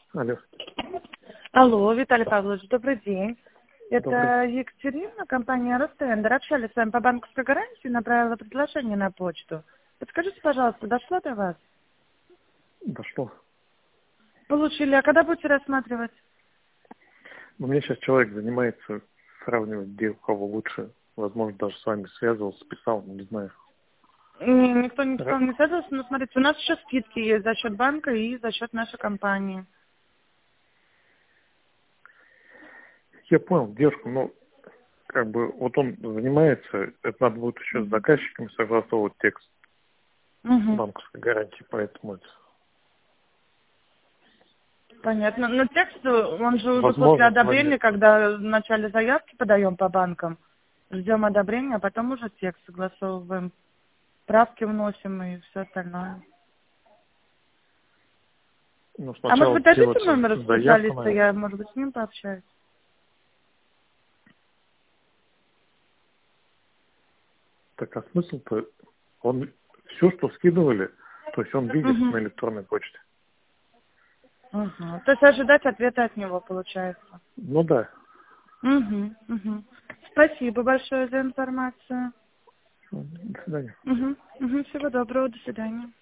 Алло. Алло, Виталий Павлович, добрый день. Добрый. Это Екатерина, компания Ростендер. Общались с вами по банковской гарантии, направила предложение на почту. Подскажите, пожалуйста, дошло до вас? Дошло. Получили, а когда будете рассматривать? У меня сейчас человек занимается, сравнивать, где у кого лучше. Возможно, даже с вами связывался, писал, не знаю. Никто не с вами не связывался, но смотрите, у нас еще скидки есть за счет банка и за счет нашей компании. Я понял, девушка, ну, как бы, вот он занимается, это надо будет еще с заказчиками согласовывать текст Угу. банковской гарантии, поэтому это... Понятно. Но текст, он же уже после Возможно, с одобрения, вами... когда в начале заявки подаем по банкам, ждем одобрения, а потом уже текст согласовываем, правки вносим и все остальное. Ну, А может сначала быть, дадите делать номер заявку, специалиста, наверное. я, может быть, с ним пообщаюсь? Так, а смысл-то, он все, что скидывали, то есть он видит Угу. на электронной почте. Угу. То есть ожидать ответа от него, получается. Ну да. Угу. Угу. Спасибо большое за информацию. До свидания. Угу. Угу. Всего доброго, до свидания.